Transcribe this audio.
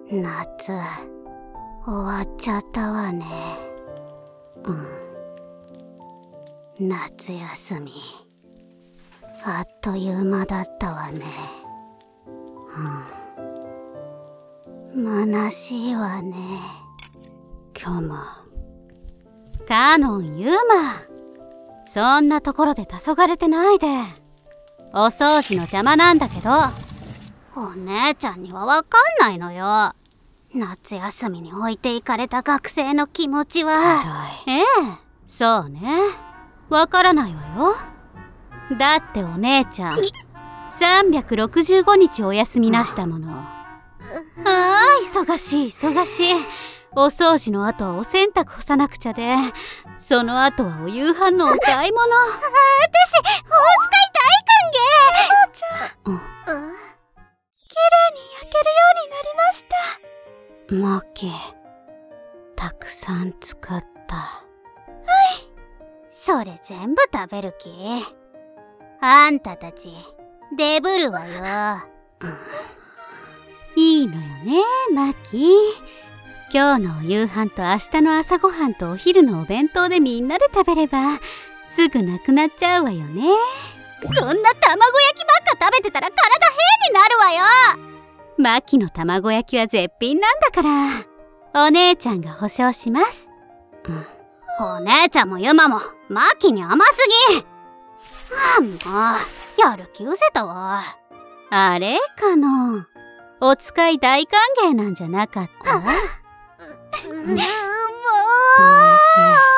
夏終わっちゃったわね。夏休みあっという間だったわね。虚しいわね。今日もカノンユーマ、そんなところで黄昏てないで。お掃除の邪魔なんだけど。お姉ちゃんにはわかんないのよ。夏休みに置いていかれた学生の気持ちは。ええ、そうね。わからないわよ。だってお姉ちゃん365日お休みなしたもの。忙しい忙しい。お掃除の後はお洗濯干さなくちゃで、その後はお夕飯のお買い物。私、お使い大歓迎。おばあちゃん、綺麗に焼けるようになりました。マキ、たくさん使った。それ全部食べる気？あんたたちデブるわよ。いいのよね、マキ。今日のお夕飯と明日の朝ごはんとお昼のお弁当でみんなで食べればすぐなくなっちゃうわよね。そんな卵焼きばっか食べてたら体変になるわよ。マキの卵焼きは絶品なんだから、お姉ちゃんが保証します。お姉ちゃんもユマもマキに甘すぎ。もうやる気失せたわ。あれかの、お使い大歓迎なんじゃなかった？もう